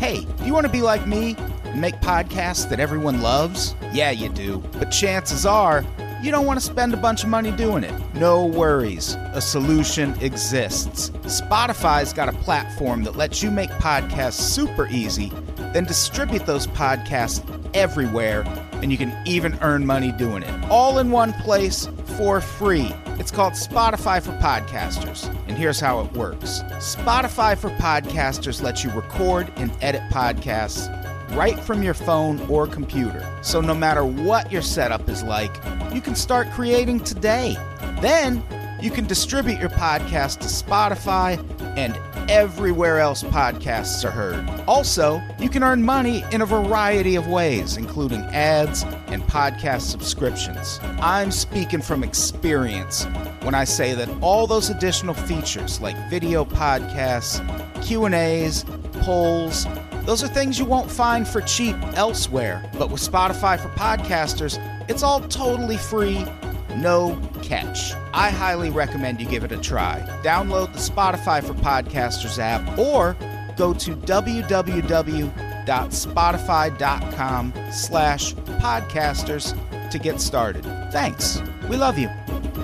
Hey, do you want to be like me and make podcasts that everyone loves? Yeah, you do. But chances are, you don't want to spend a bunch of money doing it. No worries. A solution exists. Spotify's got a platform that lets you make podcasts super easy, then distribute those podcasts everywhere, and you can even earn money doing it. All in one place for free. It's called Spotify for Podcasters, and here's how it works. Spotify for Podcasters lets you record and edit podcasts right from your phone or computer. So no matter what your setup is like, you can start creating today. Then you can distribute your podcast to Spotify and everywhere else podcasts are heard. Also, you can earn money in a variety of ways, including ads and podcast subscriptions. I'm speaking from experience when I say that all those additional features like video podcasts, Q&As, polls, those are things you won't find for cheap elsewhere. But with Spotify for Podcasters, it's all totally free, no catch. I highly recommend you give it a try. Download the Spotify for Podcasters app or go to www.spotify.com/podcasters to get started. Thanks. We love you.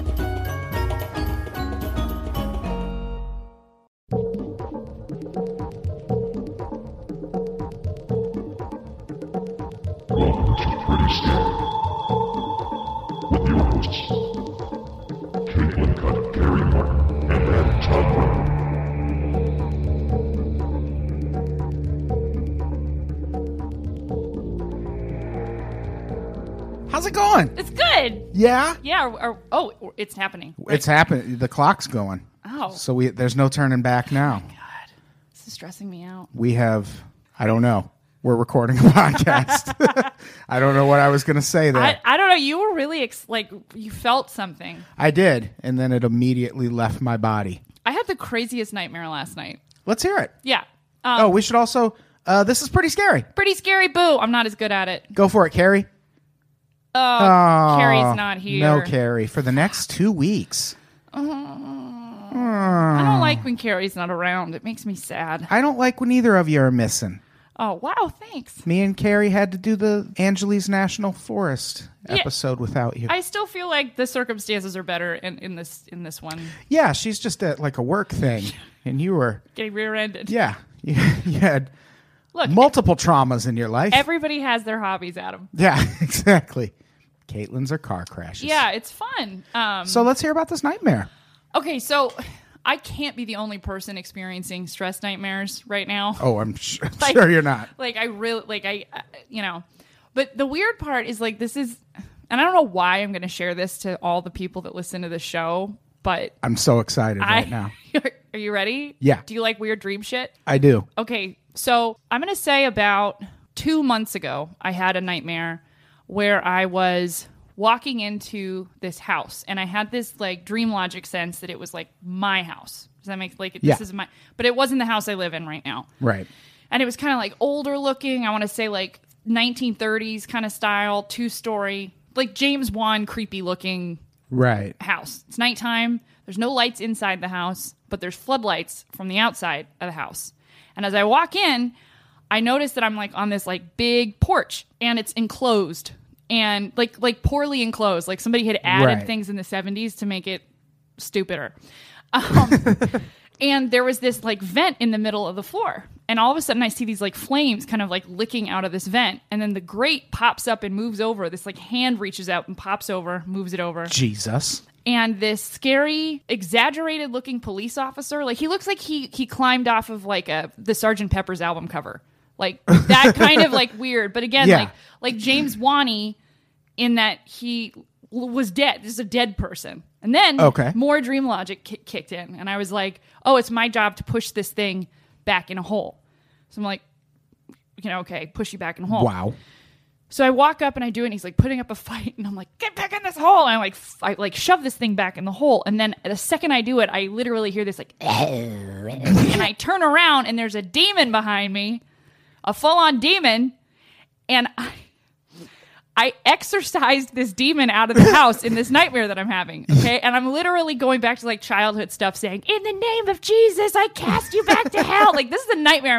Welcome to Pretty Scary with your hosts, Caitlin Cutt, Gary Martin, and Adam Todd Brown. How's it going? It's good. Yeah? Yeah. It's happening. Right. It's happening. The clock's going. Oh. So there's no turning back now. God. This is stressing me out. We have, I don't know. We're recording a podcast. I don't know what I was going to say there. I don't know. You were really you felt something. I did, and then it immediately left my body. I had the craziest nightmare last night. Let's hear it. Yeah. We should also, this is pretty scary. Pretty scary. Boo. I'm not as good at it. Go for it, Carrie. Oh, Carrie's not here. No, Carrie. For the next 2 weeks. I don't like when Carrie's not around. It makes me sad. I don't like when either of you are missing. Oh, wow. Thanks. Me and Carrie had to do the Angeles National Forest episode without you. I still feel like the circumstances are better in this one. Yeah, she's just at like a work thing, and you were Getting rear-ended. Yeah, you had Look, multiple traumas in your life. everybody has their hobbies, Adam. Yeah, exactly. Caitlin's are car crashes. Yeah, it's fun. So let's hear about this nightmare. Okay, so I can't be the only person experiencing stress nightmares right now. Oh, I'm sure you're not. Like, I really, but the weird part is, this is, and I don't know why I'm going to share this to all the people that listen to the show, but I'm so excited right now. Are you ready? Yeah. Do you like weird dream shit? I do. Okay, so I'm going to say about 2 months ago, I had a nightmare where I was walking into this house, and I had this dream logic sense that it was my house. Does that make this is my? But it wasn't the house I live in right now. Right. And it was kind of older looking. I want to say 1930s kind of style, 2-story, James Wan creepy looking Right. house. It's nighttime. There's no lights inside the house, but there's floodlights from the outside of the house. And as I walk in, I notice that I'm on this big porch, and it's enclosed. And poorly enclosed, somebody had added things in the 70s to make it stupider. And there was this vent in the middle of the floor, and all of a sudden I see these flames kind of licking out of this vent, and then the grate pops up and moves over. This hand reaches out and pops over, moves it over. Jesus. And this scary, exaggerated looking police officer, he looks like he climbed off of the Sgt. Pepper's album cover. That kind of weird. But again, like James Wan in that he was dead. This is a dead person. And then more dream logic kicked in. And I was like, oh, it's my job to push this thing back in a hole. So I'm like, okay, push you back in a hole. Wow. So I walk up and I do it, and he's putting up a fight, and I'm like, get back in this hole. And I shove this thing back in the hole. And then the second I do it, I literally hear this and I turn around, and there's a demon behind me. A full-on demon, and I exorcised this demon out of the house in this nightmare that I'm having, okay? And I'm literally going back to childhood stuff saying, in the name of Jesus, I cast you back to hell. This is a nightmare.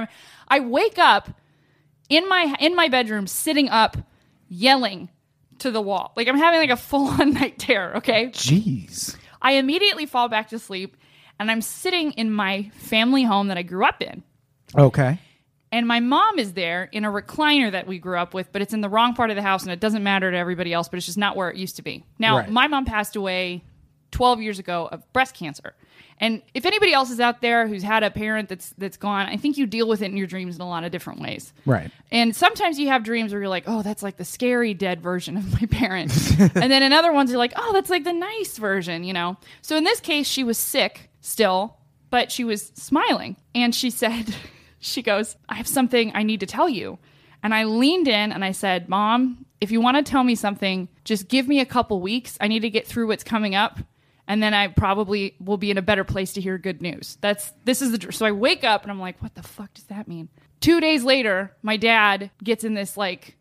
I wake up in my bedroom, sitting up, yelling to the wall. Like I'm having like a full-on night terror, okay? Jeez. I immediately fall back to sleep, and I'm sitting in my family home that I grew up in. Okay. And my mom is there in a recliner that we grew up with, but it's in the wrong part of the house, and it doesn't matter to everybody else, but it's just not where it used to be. Now, Right. My mom passed away 12 years ago of breast cancer. And if anybody else is out there who's had a parent that's gone, I think you deal with it in your dreams in a lot of different ways. Right. And sometimes you have dreams where you're like, oh, that's like the scary dead version of my parent. And then in other ones, you're like, oh, that's like the nice version, you know? So in this case, she was sick still, but she was smiling. And she said, she goes, I have something I need to tell you. And I leaned in and I said, Mom, if you want to tell me something, just give me a couple weeks. I need to get through what's coming up. And then I probably will be in a better place to hear good news. So I wake up and I'm like, what the fuck does that mean? 2 days later, my dad gets in this like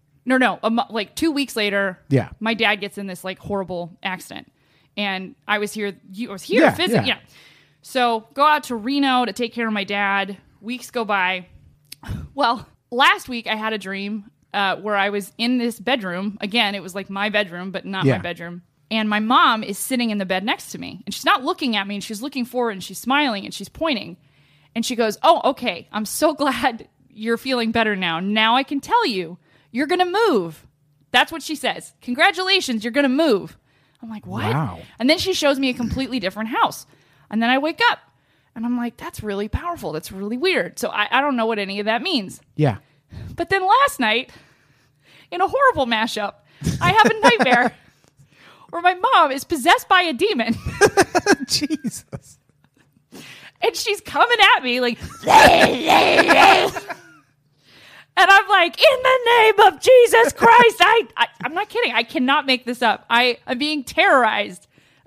2 weeks later, Yeah. my dad gets in this like horrible accident. And I was here Yeah, physically. yeah. Yeah. So go out to Reno to take care of my dad. Weeks go by. Well, last week I had a dream where I was in this bedroom. Again, it was like my bedroom, but not Yeah. my bedroom. And my mom is sitting in the bed next to me. And she's not looking at me, and she's looking forward, and she's smiling, and she's pointing. And she goes, oh, okay, I'm so glad you're feeling better now. Now I can tell you, you're going to move. That's what she says. Congratulations, you're going to move. I'm like, what? Wow. And then she shows me a completely different house. And then I wake up, and I'm like, that's really powerful. That's really weird. So I don't know what any of that means. Yeah. But then last night, in a horrible mashup, I have a nightmare where my mom is possessed by a demon. Jesus. And she's coming at me like, and I'm like, in the name of Jesus Christ. I'm not kidding. I cannot make this up. I'm being terrorized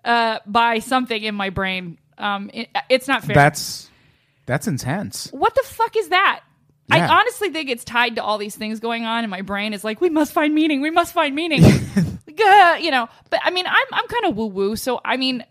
by something in my brain. It's not fair. That's intense. What the fuck is that? Yeah. I honestly think it's tied to all these things going on, and my brain is like, we must find meaning. We must find meaning. You know, but I mean, I'm kind of woo woo. So I mean,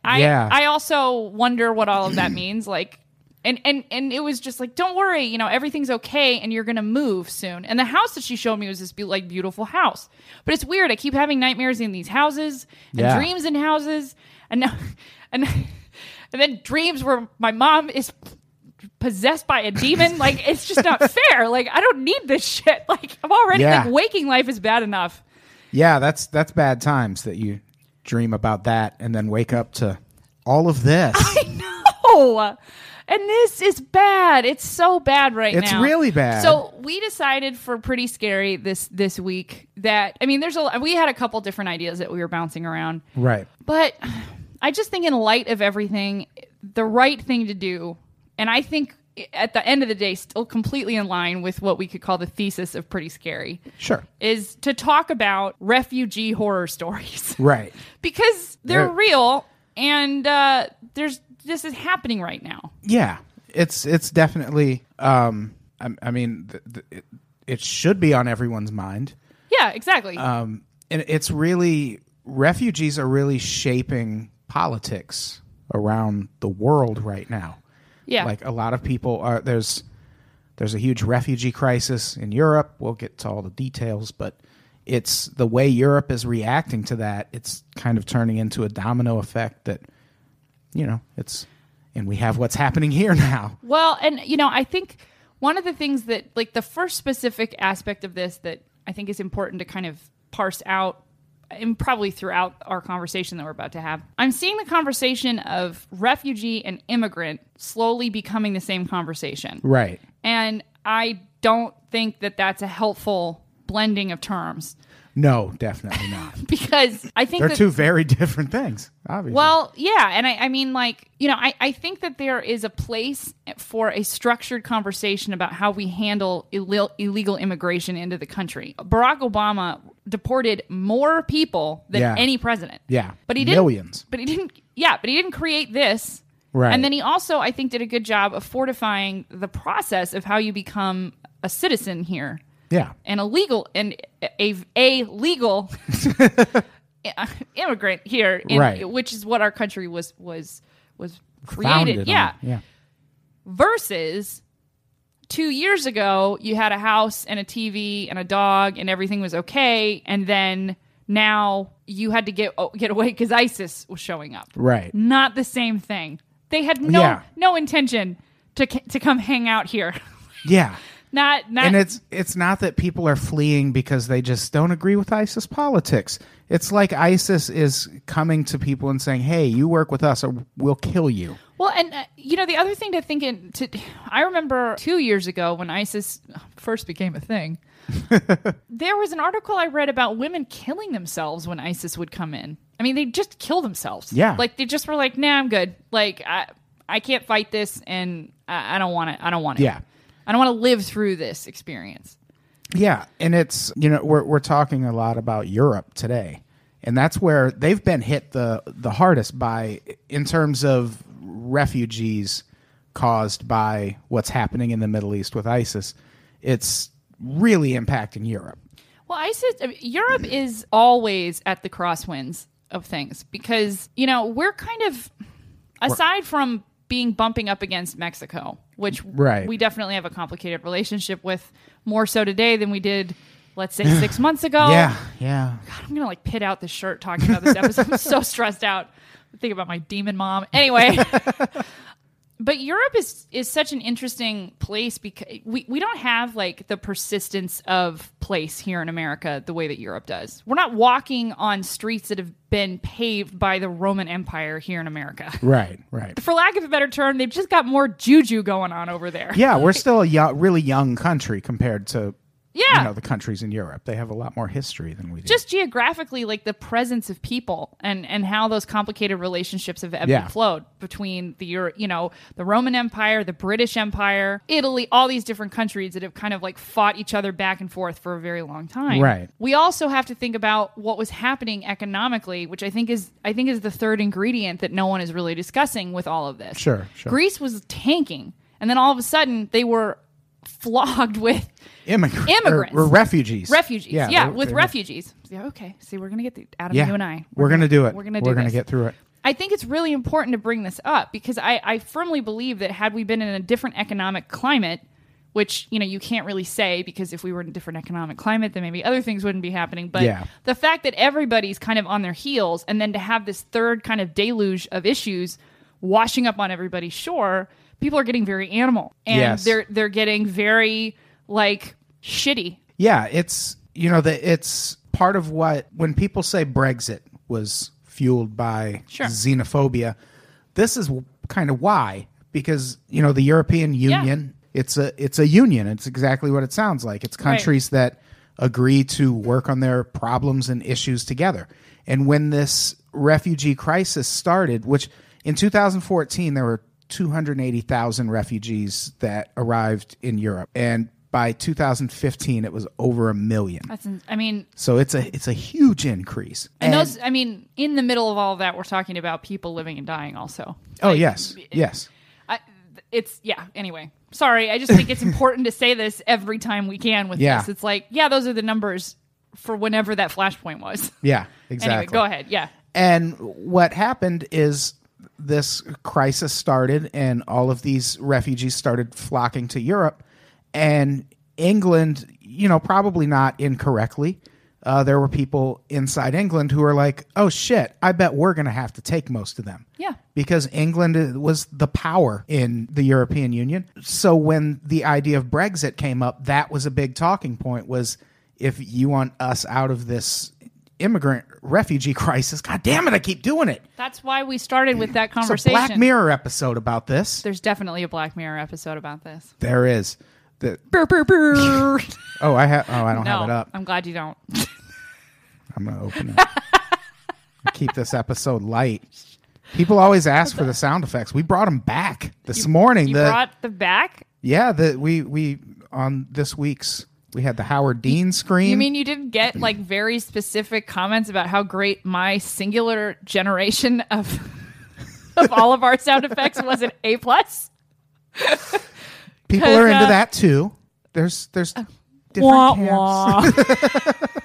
I also wonder what all of that means. Like, and it was just like, don't worry, you know, everything's okay, and you're gonna move soon. And the house that she showed me was this beautiful house. But it's weird. I keep having nightmares in these houses and dreams in houses, and now, and then dreams where my mom is possessed by a demon. Like, it's just not fair. Like, I don't need this shit. Like, I'm already like waking life is bad enough. Yeah, that's bad times that you dream about that and then wake up to all of this. I know. And this is bad. It's so bad now. It's really bad. So we decided for Pretty Scary this week that, I mean, we had a couple different ideas that we were bouncing around. Right. But I just think in light of everything, the right thing to do, and I think at the end of the day, still completely in line with what we could call the thesis of Pretty Scary. Sure. Is to talk about refugee horror stories. Right. Because they're real, and this is happening right now. Yeah. It's definitely, I mean, it should be on everyone's mind. Yeah, exactly. And it's really, refugees are really shaping politics around the world right now. Yeah. Like a lot of people are, there's a huge refugee crisis in Europe. We'll get to all the details, but it's the way Europe is reacting to that. It's kind of turning into a domino effect that, you know, and we have what's happening here now. Well, and you know, I think one of the things that, like, the first specific aspect of this that I think is important to kind of parse out, and probably throughout our conversation that we're about to have, I'm seeing the conversation of refugee and immigrant slowly becoming the same conversation. Right. And I don't think that that's a helpful blending of terms. No, definitely not. Because I think they're two very different things, obviously. Well, yeah. And I mean, like, you know, I think that there is a place for a structured conversation about how we handle illegal immigration into the country. Barack Obama deported more people than any president. Yeah. But he didn't. Millions. But he didn't create this. Right. And then he also, I think, did a good job of fortifying the process of how you become a citizen here. Yeah. And a legal immigrant here, right. Which is what our country was created. Founded yeah. on. Yeah. Versus 2 years ago, you had a house and a TV and a dog and everything was okay. And then now you had to get away because ISIS was showing up. Right. Not the same thing. They had no intention to come hang out here. Yeah. Not, and it's not that people are fleeing because they just don't agree with ISIS politics. It's like ISIS is coming to people and saying, hey, you work with us or we'll kill you. Well, and the other thing to think I remember 2 years ago when ISIS first became a thing, there was an article I read about women killing themselves when ISIS would come in. I mean, they just kill themselves. Yeah. Like they just were like, nah, I'm good. Like I can't fight this and I don't want it. I don't want it. Yeah. I don't want to live through this experience. Yeah, and it's, we're talking a lot about Europe today, and that's where they've been hit the hardest in terms of refugees caused by what's happening in the Middle East with ISIS. It's really impacting Europe. Well, Europe is always at the crosswinds of things because, we're kind of, aside from being bumping up against Mexico, which we definitely have a complicated relationship with, more so today than we did, let's say, 6 months ago. Yeah. God, I'm going to pit out this shirt talking about this episode. I'm so stressed out. Think about my demon mom. Anyway. But Europe is such an interesting place because we don't have like the persistence of place here in America the way that Europe does. We're not walking on streets that have been paved by the Roman Empire here in America. Right. For lack of a better term, they've just got more juju going on over there. Yeah, we're still a really young country compared to the countries in Europe. They have a lot more history than we do. Just geographically, like the presence of people and how those complicated relationships have ebbed and flowed between the Roman Empire, the British Empire, Italy, all these different countries that have kind of like fought each other back and forth for a very long time. Right. We also have to think about what was happening economically, which I think is the third ingredient that no one is really discussing with all of this. Sure. Greece was tanking, and then all of a sudden they were flogged with immigrants or refugees. Refugees. With refugees. Yeah, okay. See, we're going to get Adam, you and I. We're going to do it. We're going to get through it. I think it's really important to bring this up because I firmly believe that had we been in a different economic climate, which, you can't really say because if we were in a different economic climate, then maybe other things wouldn't be happening. But the fact that everybody's kind of on their heels and then to have this third kind of deluge of issues washing up on everybody's shore, people are getting very animal and they're getting very like shitty. Yeah, it's it's part of when people say Brexit was fueled by xenophobia. This is kind of why, because the European Union, it's a union. It's exactly what it sounds like. It's countries that agree to work on their problems and issues together. And when this refugee crisis started, which in 2014 there were 280,000 refugees that arrived in Europe, and by 2015 it was over 1 million. So it's a huge increase. And those, in the middle of all of that, we're talking about people living and dying also. Oh, yes. Anyway, sorry. I just think it's important to say this every time we can with this. It's like, those are the numbers for whenever that flashpoint was. Yeah, exactly. Anyway, go ahead. Yeah. And what happened is this crisis started and all of these refugees started flocking to Europe, and England, probably not incorrectly, there were people inside England who were like, oh shit, I bet we're going to have to take most of them. Yeah. Because England was the power in the European Union. So when the idea of Brexit came up, that was a big talking point, was if you want us out of this immigrant refugee crisis, god damn it, I keep doing it. That's why we started with that conversation. It's a Black Mirror episode about this. There's definitely a Black Mirror episode about this. There is. Burr, burr, burr. I don't have it up. I'm glad you don't. I'm gonna open it. Keep this episode light. People always ask for the sound effects. We brought them back this morning. You brought them back? Yeah, we on this week's. We had the Howard Dean scream. You mean you didn't get like very specific comments about how great my singular generation of all of our sound effects was an A+? People are into that too. There's different camps.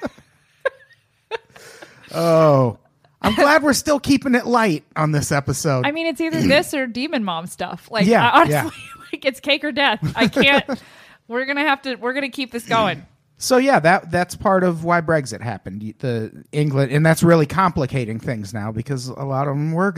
Oh, I'm glad we're still keeping it light on this episode. It's either this or Demon Mom stuff. Like, honestly. Yeah. Like, it's cake or death. I can't. We're gonna keep this going. So yeah, that's part of why Brexit happened. England, and that's really complicating things now because a lot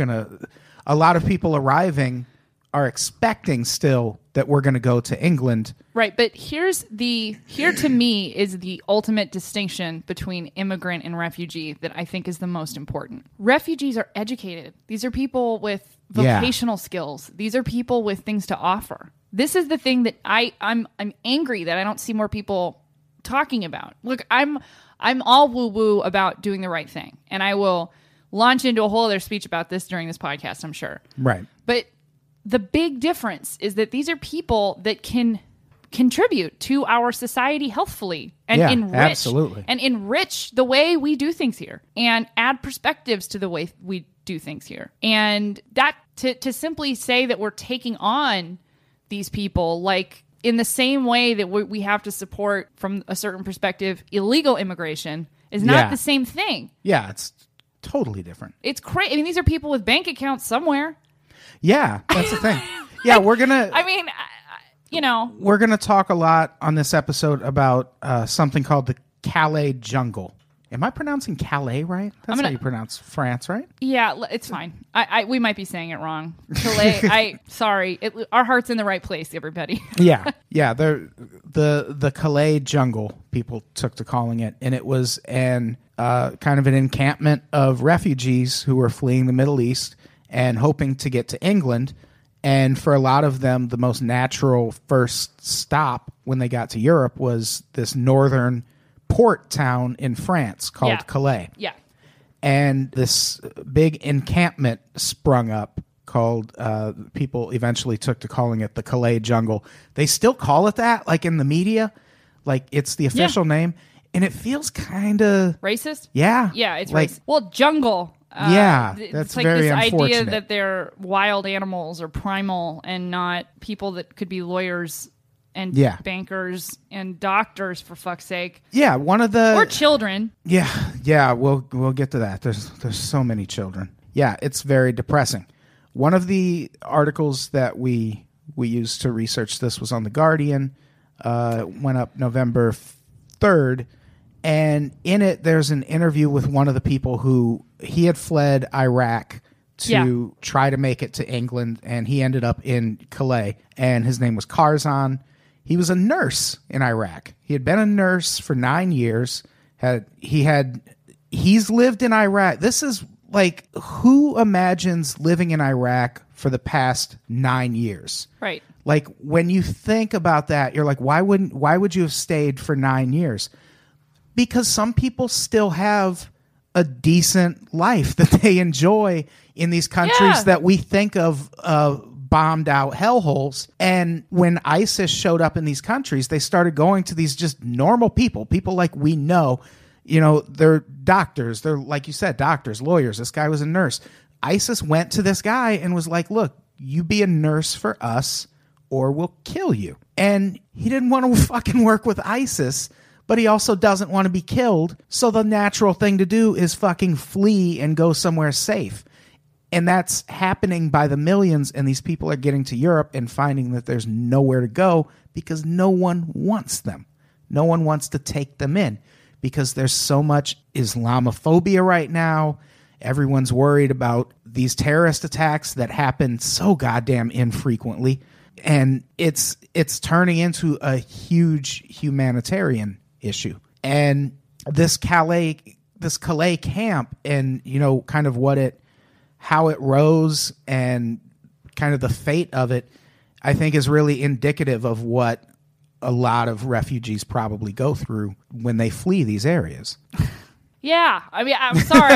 of people arriving are expecting still that we're going to go to England. Right, but here to me is the ultimate distinction between immigrant and refugee that I think is the most important. Refugees are educated. These are people with vocational skills. These are people with things to offer. This is the thing that I'm angry that I don't see more people talking about. Look, I'm all woo-woo about doing the right thing, and I will launch into a whole other speech about this during this podcast, I'm sure. Right. But the big difference is that these are people that can contribute to our society healthfully and enrich the way we do things here and add perspectives to the way we do things here. And that to simply say that we're taking on these people like in the same way that we have to support from a certain perspective illegal immigration is not the same thing. Yeah, it's totally different. It's crazy. I mean, these are people with bank accounts somewhere. Yeah, that's the thing. Yeah, we're gonna. I mean, we're gonna talk a lot on this episode about something called the Calais Jungle. Am I pronouncing Calais right? That's how you pronounce France, right? Yeah, it's fine. We might be saying it wrong. Calais. Sorry. Our heart's in the right place, everybody. Yeah. The Calais Jungle, people took to calling it, and it was kind of an encampment of refugees who were fleeing the Middle East and hoping to get to England. And for a lot of them, the most natural first stop when they got to Europe was this northern port town in France called Calais. Yeah. And this big encampment sprung up called, people eventually took to calling it the Calais Jungle. They still call it that, like in the media, like it's the official name. And it feels kind of racist. Yeah. Yeah, it's like, racist. Well, jungle. That's like very this unfortunate. idea that they're wild animals or primal and not people that could be lawyers and bankers and doctors, for fuck's sake. Yeah, or children. Yeah, we'll get to that. There's so many children. Yeah, it's very depressing. One of the articles that we used to research this was on The Guardian. Went up November 3rd, and in it there's an interview with one of the people who he had fled Iraq to try to make it to England, and he ended up in Calais, and his name was Karzan. He was a nurse in Iraq. He had been a nurse for 9 years. He's lived in Iraq. This is like, who imagines living in Iraq for the past 9 years? Right. Like, when you think about that, you're like, why would you have stayed for 9 years? Because some people still have a decent life that they enjoy in these countries that we think of bombed out hellholes. And when ISIS showed up in these countries, they started going to these just normal people like we know. They're doctors. They're, like you said, doctors, lawyers. This guy was a nurse. ISIS went to this guy and was like, look, you be a nurse for us or we'll kill you. And he didn't want to fucking work with ISIS, but he also doesn't want to be killed. So the natural thing to do is fucking flee and go somewhere safe. And that's happening by the millions, and these people are getting to Europe and finding that there's nowhere to go because no one wants them. No one wants to take them in because there's so much Islamophobia right now. Everyone's worried about these terrorist attacks that happen so goddamn infrequently. And it's turning into a huge humanitarian issue. And this Calais camp and, kind of how it rose and kind of the fate of it, I think is really indicative of what a lot of refugees probably go through when they flee these areas. Yeah. I mean, I'm sorry.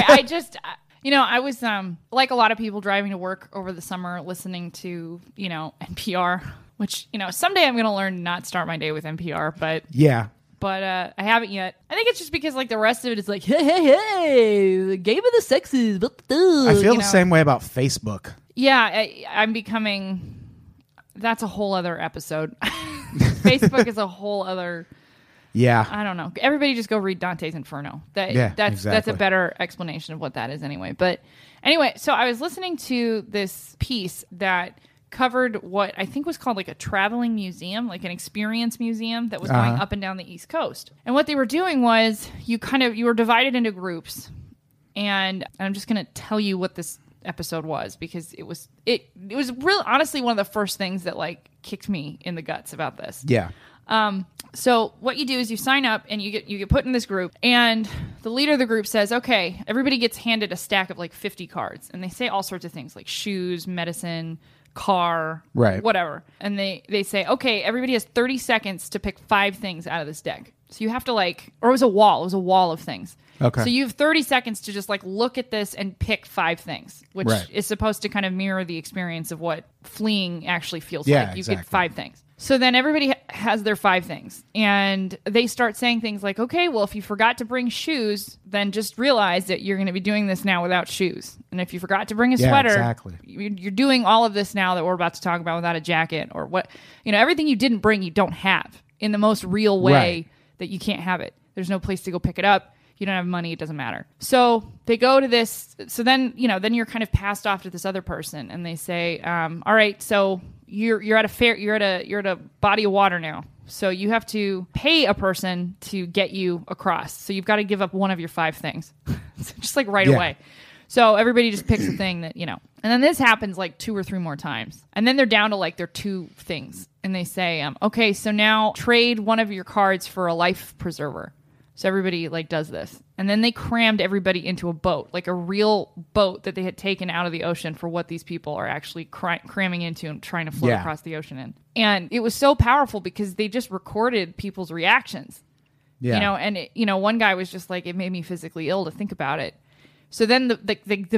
I was like a lot of people driving to work over the summer listening to, NPR, which, someday I'm going to learn to not start my day with NPR, but yeah. But I haven't yet. I think it's just because like the rest of it is like, hey, the game of the sexes. I feel the same way about Facebook. Yeah, I'm becoming. That's a whole other episode. Facebook is a whole other. Yeah. I don't know. Everybody just go read Dante's Inferno. That's a better explanation of what that is anyway. But anyway, so I was listening to this piece that covered what I think was called like a traveling museum, like an experience museum that was going up and down the East Coast. And what they were doing was you were divided into groups. And I'm just going to tell you what this episode was, because it was really honestly one of the first things that like kicked me in the guts about this. Yeah. So what you do is you sign up and you get put in this group, and the leader of the group says, okay, everybody gets handed a stack of like 50 cards, and they say all sorts of things like shoes, medicine, car, right, whatever. And they say, okay, everybody has 30 seconds to pick 5 things out of this deck. So you have to or it was a wall of things. Okay. So you have 30 seconds to just like look at this and pick 5 things, which is supposed to kind of mirror the experience of what fleeing actually feels like. You get 5 things. So then everybody has their 5 things, and they start saying things like, okay, well, if you forgot to bring shoes, then just realize that you're going to be doing this now without shoes. And if you forgot to bring a sweater, you're doing all of this now that we're about to talk about without a jacket, or what, everything you didn't bring, you don't have in the most real way that you can't have it. There's no place to go pick it up. You don't have money. It doesn't matter. So they go to this. So then, then you're kind of passed off to this other person, and they say, all right, so you're at a body of water now. So you have to pay a person to get you across. So you've got to give up one of your 5 things. So just like right away. So everybody just picks a thing that, and then this happens like 2 or 3 more times. And then they're down to like their 2 things. And they say, okay, so now trade one of your cards for a life preserver. So everybody like does this. And then they crammed everybody into a boat, like a real boat that they had taken out of the ocean for what these people are actually cramming into and trying to float across the ocean in. And it was so powerful because they just recorded people's reactions. Yeah. And one guy was just like, it made me physically ill to think about it. So then the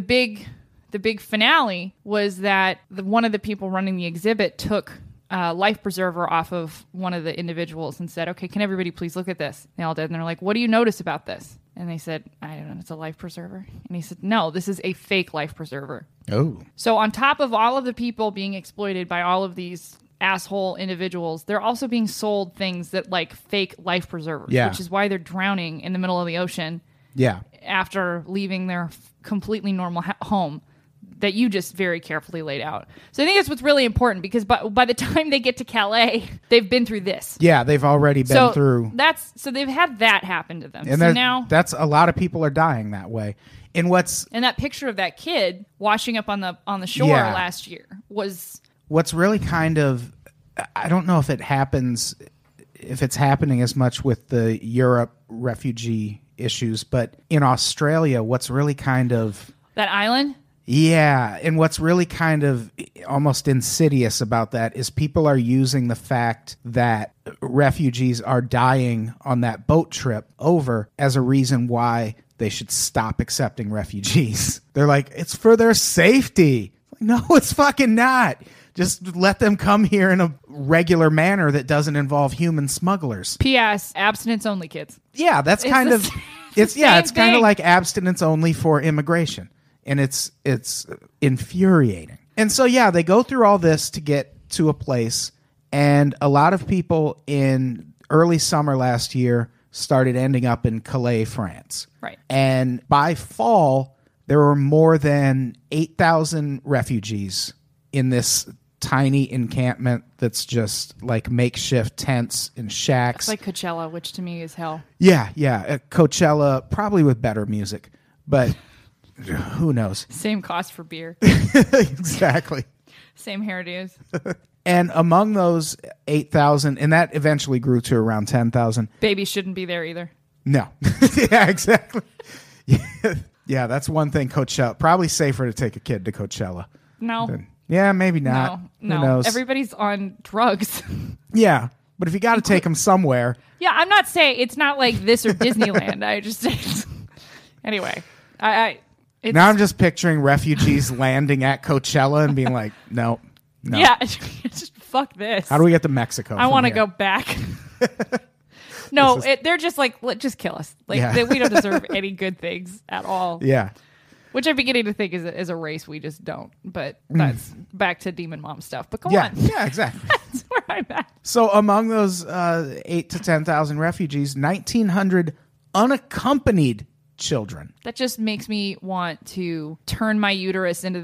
big finale was that one of the people running the exhibit took life preserver off of one of the individuals and said, okay, can everybody please look at this? They all did. And they're like, what do you notice about this? And they said, I don't know, it's a life preserver. And he said, no, this is a fake life preserver. Oh. So on top of all of the people being exploited by all of these asshole individuals, they're also being sold things that like fake life preservers, which is why they're drowning in the middle of the ocean after leaving their completely normal home that you just very carefully laid out. So I think that's what's really important, because by the time they get to Calais, they've been through this. Yeah, they've already been through. So they've had that happen to them. And so now that's a lot of people are dying that way. And that picture of that kid washing up on the shore last year was what's really kind of, I don't know if it's happening as much with the Europe refugee issues, but in Australia, what's really kind of that island. Yeah, and what's really kind of almost insidious about that is people are using the fact that refugees are dying on that boat trip over as a reason why they should stop accepting refugees. They're like, it's for their safety. No, it's fucking not. Just let them come here in a regular manner that doesn't involve human smugglers. P.S. Abstinence only, kids. Yeah, that's kind of it's kind of like abstinence only for immigration. And it's infuriating. And so, they go through all this to get to a place. And a lot of people in early summer last year started ending up in Calais, France. Right. And by fall, there were more than 8,000 refugees in this tiny encampment that's just like makeshift tents and shacks. It's like Coachella, which to me is hell. Yeah. Coachella, probably with better music. But... who knows? Same cost for beer. Exactly. Same hairdos. And among those 8,000, and that eventually grew to around 10,000. Babies shouldn't be there either. No. Yeah, exactly. Yeah, that's one thing Coachella. Probably safer to take a kid to Coachella. No. Yeah, maybe not. No. Who knows? Everybody's on drugs. Yeah, but if you got to take them somewhere. Yeah, I'm not saying it's not like this or Disneyland. I just anyway. Now I'm just picturing refugees landing at Coachella and being like, no. Yeah, just fuck this. How do we get to Mexico? I want to go back. No, they're just like, just kill us. Like we don't deserve any good things at all. Yeah. Which I'm beginning to think is a race we just don't. But that's back to Demon Mom stuff. But come on. Yeah, exactly. That's where I'm at. So among those 8,000 to 10,000 refugees, 1,900 unaccompanied children. That just makes me want to turn my uterus into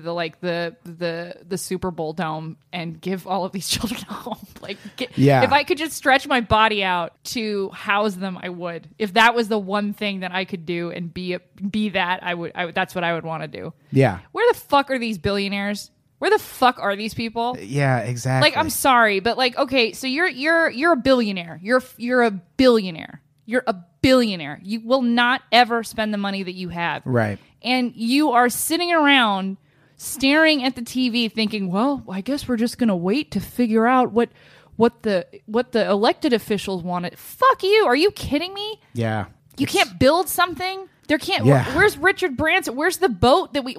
the Super Bowl dome and give all of these children a home. If I could just stretch my body out to house them, I would. If that was the one thing that I could do and be that, I would. That's what I would want to do. Yeah. Where the fuck are these billionaires? Where the fuck are these people? Yeah, exactly. I'm sorry, but okay, so you're a billionaire. You're a billionaire. You're a billionaire. You will not ever spend the money that you have. Right. And you are sitting around staring at the TV thinking, well, I guess we're just going to wait to figure out what the elected officials wanted. Fuck you. Are you kidding me? Yeah. You can't build something? There can't. Yeah. Where's Richard Branson? Where's the boat that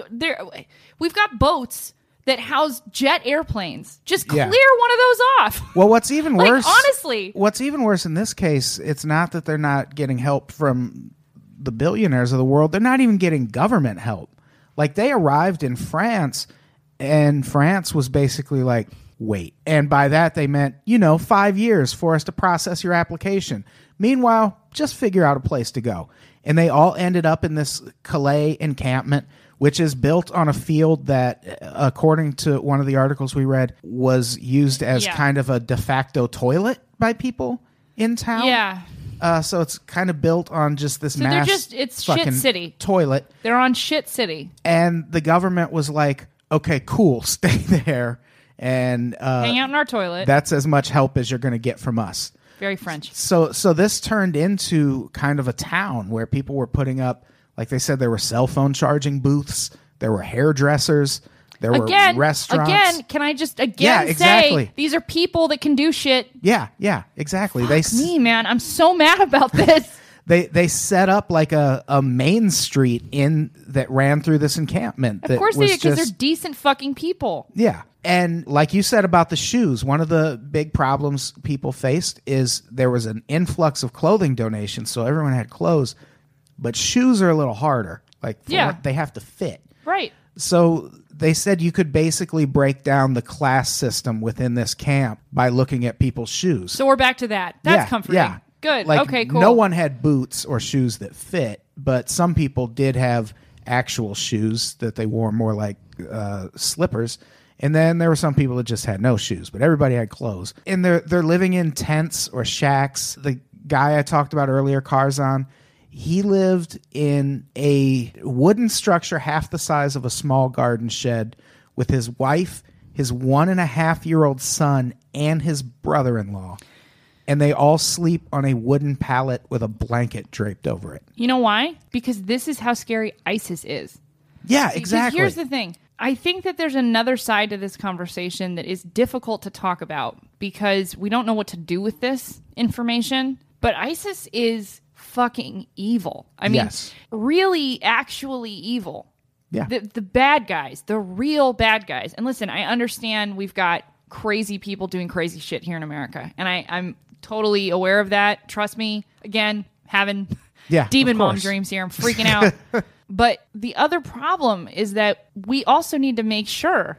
we've got boats that house jet airplanes. Just clear one of those off. Well, what's even worse, honestly, what's even worse in this case, it's not that they're not getting help from the billionaires of the world. They're not even getting government help. Like, they arrived in France, and France was basically like, wait. And by that, they meant, 5 years for us to process your application. Meanwhile, just figure out a place to go. And they all ended up in this Calais encampment, which is built on a field that, according to one of the articles we read, was used as kind of a de facto toilet by people in town. Yeah. So it's kind of built on just this it's shit city toilet. They're on shit city. And the government was like, okay, cool, stay there. And hang out in our toilet. That's as much help as you're going to get from us. Very French. So this turned into kind of a town where people were putting up, like they said, there were cell phone charging booths, there were hairdressers, there were restaurants. Again, can I just exactly. say these are people that can do shit? Yeah, exactly. Man, I'm so mad about this. They set up like a main street that ran through this encampment. Of course they did, because they're decent fucking people. Yeah. And like you said about the shoes, one of the big problems people faced is there was an influx of clothing donations, so everyone had clothes, but shoes are a little harder. They have to fit. Right. So they said you could basically break down the class system within this camp by looking at people's shoes. So we're back to that. That's comforting. Yeah. Good. Like, okay, cool. No one had boots or shoes that fit, but some people did have actual shoes that they wore more like slippers. And then there were some people that just had no shoes, but everybody had clothes. And they're living in tents or shacks. The guy I talked about earlier, Karzan, he lived in a wooden structure half the size of a small garden shed with his wife, his 1.5-year-old son, and his brother-in-law. And they all sleep on a wooden pallet with a blanket draped over it. You know why? Because this is how scary ISIS is. Yeah, exactly. Here's the thing. I think that there's another side to this conversation that is difficult to talk about because we don't know what to do with this information. But ISIS is fucking evil. I mean, really, actually evil. Yeah. The bad guys, the real bad guys. And listen, I understand we've got crazy people doing crazy shit here in America. And I'm totally aware of that. Trust me. Again, having demon mom dreams here. I'm freaking out. But the other problem is that we also need to make sure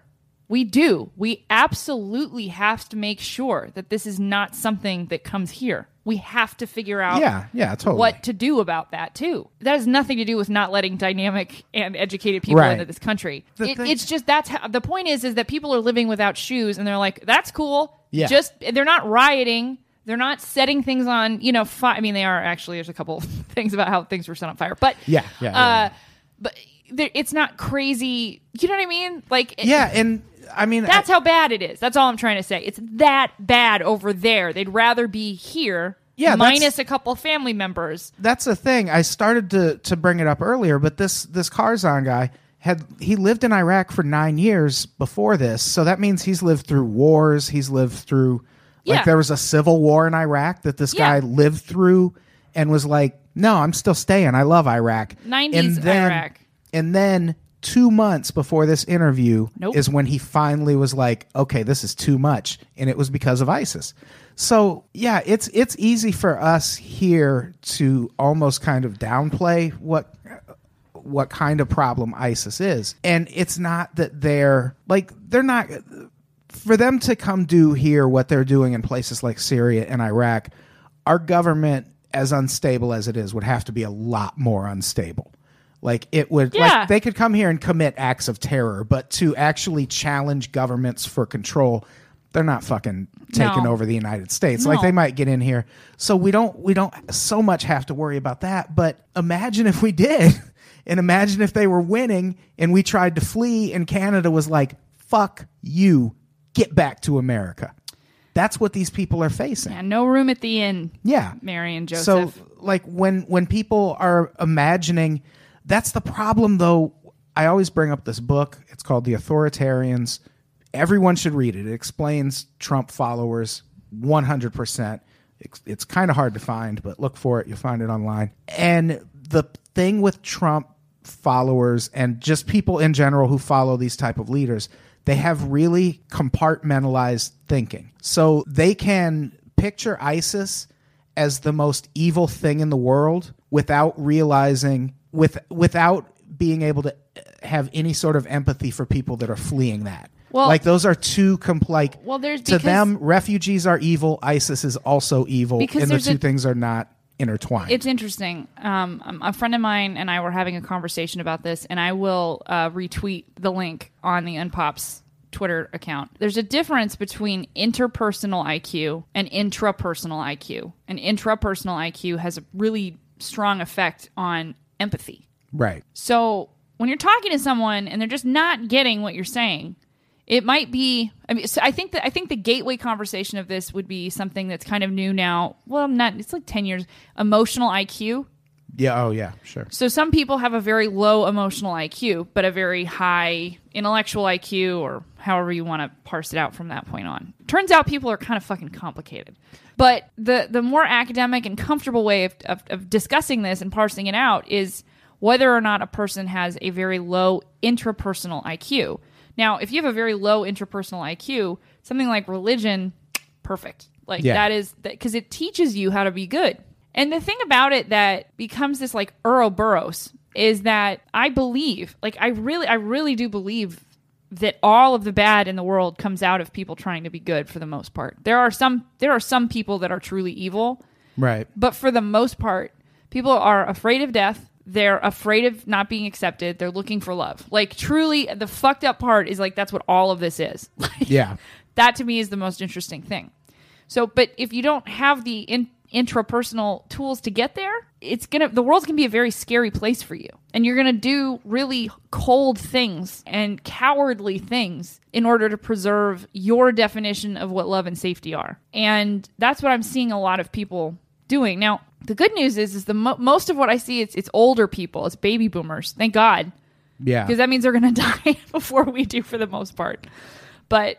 we absolutely have to make sure that this is not something that comes here. We have to figure out totally. what to do about that too. That has nothing to do with not letting dynamic and educated people into this country. It's just that's how, the point is that people are living without shoes and they're like, that's cool. Yeah. Just they're not rioting. They're not setting things on, I mean, they are actually. There's a couple things about how things were set on fire, but but it's not crazy. You know what I mean? And I mean that's how bad it is. That's all I'm trying to say. It's that bad over there. They'd rather be here. Yeah, minus a couple family members. That's the thing. I started to bring it up earlier, but this Karzan guy he lived in Iraq for 9 years before this, so that means he's lived through wars. He's lived through. There was a civil war in Iraq that this guy lived through and was like, no, I'm still staying. I love Iraq. 90s Iraq. And then 2 months before this interview is when he finally was like, okay, this is too much. And it was because of ISIS. So, yeah, it's easy for us here to almost kind of downplay what kind of problem ISIS is. And it's not that they're not... For them to come do here what they're doing in places like Syria and Iraq, our government as unstable as it is, would have to be a lot more unstable. Like it would, Yeah. like they could come here and commit acts of terror, but to actually challenge governments for control, they're not fucking taking over the United States. Like No. they might get in here. So we don't so much have to worry about that. But imagine if we did, and imagine if they were winning and we tried to flee and Canada was like, fuck you, get back to America. That's what these people are facing. Yeah, no room at the inn. Yeah. Mary and Joseph. So like when people are imagining, that's the problem though. I always bring up this book. It's called The Authoritarians. Everyone should read it. It explains Trump followers 100%. It's kind of hard to find, but look for it. You'll find it online. And the thing with Trump followers and just people in general who follow these type of leaders, they have really compartmentalized thinking. So they can picture ISIS as the most evil thing in the world without realizing, without being able to have any sort of empathy for people that are fleeing that. Well, like those are two there's to them, refugees are evil. ISIS is also evil, Because and the there's two things are not intertwined. It's interesting. A friend of mine and I were having a conversation about this, and I will retweet the link on the Unpops Twitter account. There's a difference between interpersonal IQ and intrapersonal IQ. And intrapersonal IQ has a really strong effect on empathy. Right. So when you're talking to someone and they're just not getting what you're saying, it might be. I mean, so I think the gateway conversation of this would be something that's kind of new now. Well, not. It's like 10 years. Emotional IQ. Yeah. Oh, yeah. Sure. So some people have a very low emotional IQ, but a very high intellectual IQ, or however you want to parse it out from that point on. Turns out people are kind of fucking complicated. But the more academic and comfortable way of discussing this and parsing it out is whether or not a person has a very low intrapersonal IQ. Now, if you have a very low intrapersonal IQ, something like religion, perfect. Like that is because it teaches you how to be good. And the thing about it that becomes this like Ouroboros is that I believe, like I really do believe that all of the bad in the world comes out of people trying to be good for the most part. There are some people that are truly evil. Right. But for the most part, people are afraid of death. They're afraid of not being accepted. They're looking for love. Like truly the fucked up part is like that's what all of this is. Like, Yeah. That to me is the most interesting thing. So, but if you don't have the intrapersonal tools to get there, the world's gonna be a very scary place for you, and you're gonna do really cold things and cowardly things in order to preserve your definition of what love and safety are. And that's what I'm seeing a lot of people doing now. The good news is the most of what I see it's older people, it's baby boomers. Thank God, Yeah. because that means they're gonna die before we do for the most part. But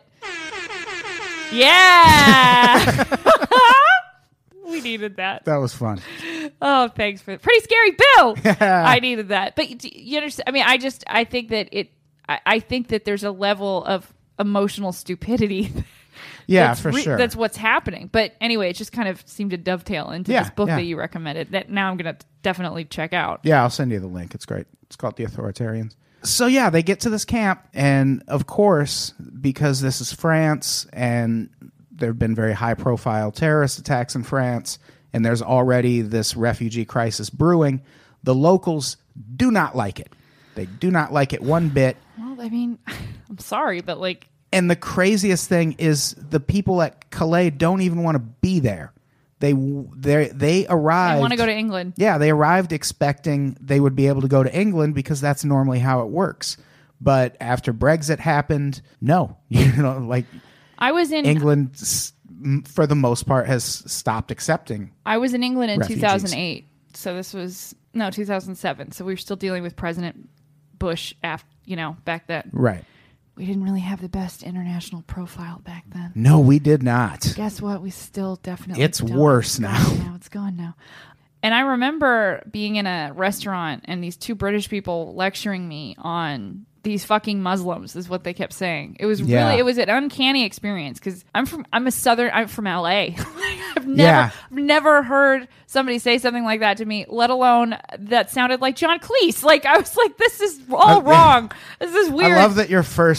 yeah. We needed that. That was fun. Oh, thanks for Pretty Scary Bill. I needed that. But you understand? I mean, I think that I think that there's a level of emotional stupidity. Yeah, for sure. That's what's happening. But anyway, it just kind of seemed to dovetail into this book that you recommended that now I'm going to definitely check out. Yeah, I'll send you the link. It's great. It's called The Authoritarians. So yeah, they get to this camp, and of course, because this is France and there have been very high-profile terrorist attacks in France, and there's already this refugee crisis brewing, the locals do not like it. They do not like it one bit. Well, I mean, I'm sorry, but like... And the craziest thing is the people at Calais don't even want to be there. They arrived... They want to go to England. Yeah, they arrived expecting they would be able to go to England because that's normally how it works. But after Brexit happened, no. I was in England, for the most part, has stopped accepting. I was in England in refugees. 2008, so this was 2007. So we were still dealing with President Bush back then. Right. We didn't really have the best international profile back then. No, we did not. Guess what? We still definitely. It's worse now. It's gone now. And I remember being in a restaurant and these two British people lecturing me on these fucking Muslims is what they kept saying. It was really, it was an uncanny experience because I'm from LA. I've never heard somebody say something like that to me, let alone that sounded like John Cleese. Like I was like, this is all wrong. This is weird. I love that your first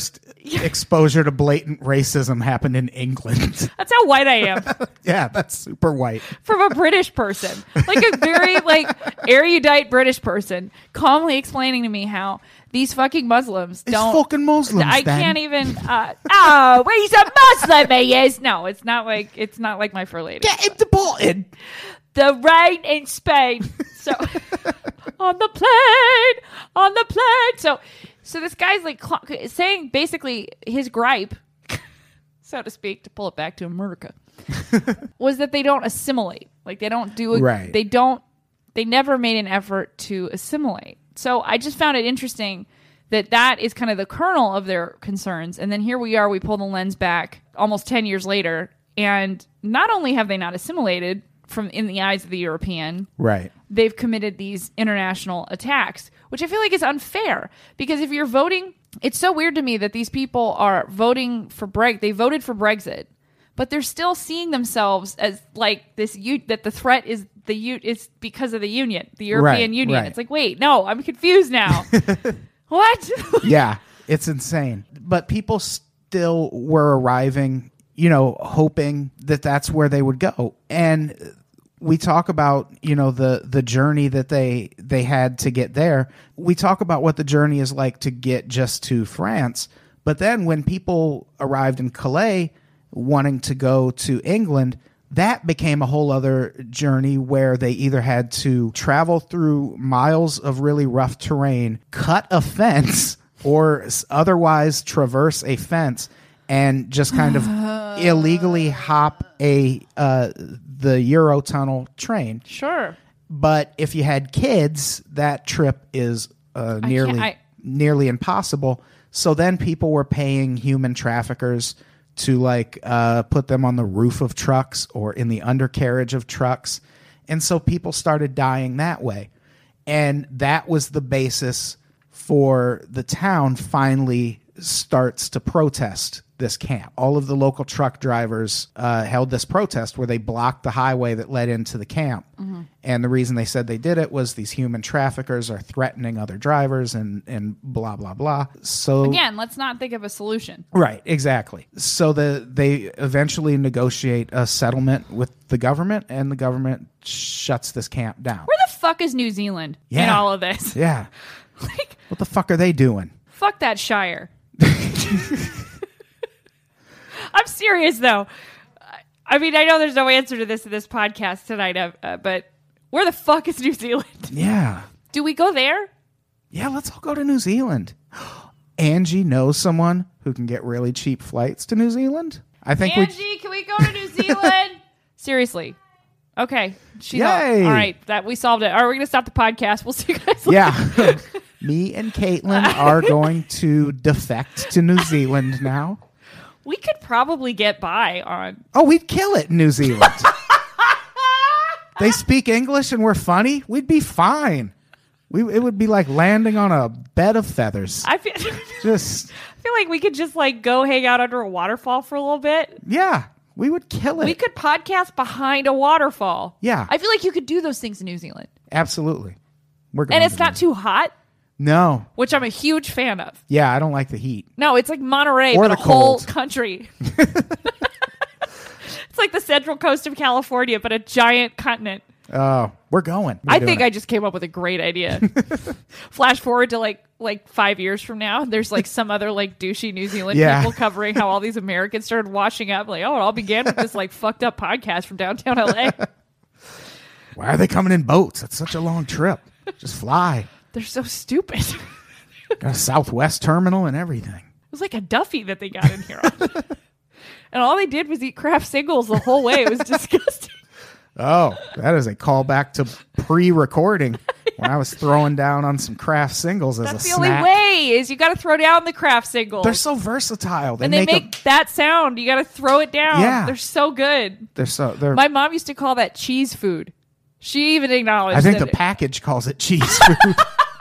exposure to blatant racism happened in England. That's how white I am. Yeah, that's super white. From a British person, like a very erudite British person, calmly explaining to me how these fucking Muslims don't. It's fucking Muslims. I then. can't even. He's a Muslim. He is. No, it's not like my Fair Lady. Get him deported. The rain in Spain. So on the plane. So this guy's like saying basically his gripe, so to speak, to pull it back to America, was that they don't assimilate. Like they don't do it. Right. They never made an effort to assimilate. So I just found it interesting that is kind of the kernel of their concerns. And then here we are, we pull the lens back almost 10 years later. And not only have they not assimilated from in the eyes of the European, right, they've committed these international attacks, which I feel like is unfair. Because if you're voting, it's so weird to me that these people are voting for they voted for Brexit, but they're still seeing themselves as like this, that the threat is it's because of the Union, the European Union. Right. It's like, wait, no, I'm confused now. What? Yeah, it's insane. But people still were arriving, hoping that that's where they would go. And we talk about, the journey that they had to get there. We talk about what the journey is like to get just to France. But then when people arrived in Calais wanting to go to England, that became a whole other journey where they either had to travel through miles of really rough terrain, cut a fence, or otherwise traverse a fence and just kind of illegally hop the Eurotunnel train. Sure. But if you had kids, that trip is nearly impossible. So then people were paying human traffickers to put them on the roof of trucks or in the undercarriage of trucks. And so people started dying that way. And that was the basis for the town finally starts to protest this camp. All of the local truck drivers held this protest where they blocked the highway that led into the camp. Mm-hmm. And the reason they said they did it was these human traffickers are threatening other drivers and blah, blah, blah. So again, let's not think of a solution. Right, exactly. So they eventually negotiate a settlement with the government, and the government shuts this camp down. Where the fuck is New Zealand in all of this? Yeah. What the fuck are they doing? Fuck that Shire. I'm serious, though. I mean, I know there's no answer to this in this podcast tonight, but where the fuck is New Zealand? Yeah. Do we go there? Yeah, let's all go to New Zealand. Angie knows someone who can get really cheap flights to New Zealand. I think Angie, can we go to New Zealand? Seriously. Okay. She's Yay. All right. We solved it. All right, we're going to stop the podcast. We'll see you guys later. Yeah. Me and Caitlin are going to defect to New Zealand now. We could probably get by on... Oh, we'd kill it in New Zealand. They speak English and we're funny. We'd be fine. It would be like landing on a bed of feathers. I feel like we could just go hang out under a waterfall for a little bit. Yeah, we would kill it. We could podcast behind a waterfall. Yeah. I feel like you could do those things in New Zealand. Absolutely. We're going and it's not too hot. No. Which I'm a huge fan of. Yeah, I don't like the heat. No, it's like Monterey, or but the whole cold. Country. It's like the central coast of California, but a giant continent. Oh, we're going. I think I just came up with a great idea. Flash forward to like 5 years from now, there's some other douchey New Zealand people covering how all these Americans started washing up. It all began with this fucked up podcast from downtown LA. Why are they coming in boats? That's such a long trip. Just fly. They're so stupid. Got a Southwest terminal and everything. It was like a Duffy that they got in here on. And all they did was eat Kraft singles the whole way. It was disgusting. Oh, that is a callback to pre-recording when I was throwing down on some Kraft singles as That's a the snack. only way is you got to throw down the Kraft singles. They're so versatile. They make that sound. You got to throw it down. Yeah. They're so good. They're My mom used to call that cheese food. She even acknowledged I think that the package calls it cheese food.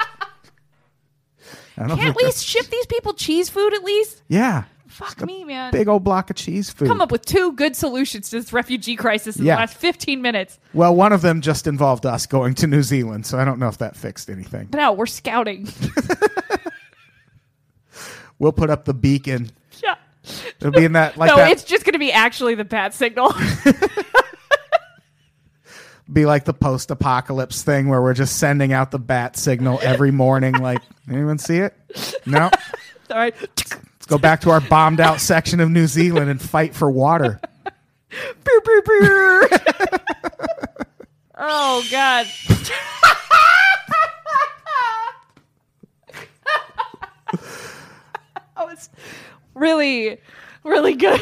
Can't we ship these people cheese food at least? Yeah. Fuck me, man. Big old block of cheese food. Come up with 2 good solutions to this refugee crisis in the last 15 minutes. Well, one of them just involved us going to New Zealand, so I don't know if that fixed anything. No, we're scouting. We'll put up the beacon. Yeah. It'll be in that like no, that. it's just going to be actually the bat signal. Be like the post-apocalypse thing where we're just sending out the bat signal every morning. Like, anyone see it? No. All right. Let's go back to our bombed out section of New Zealand and fight for water. Brr, brr, brr. Oh, God. Oh, it's really, really good.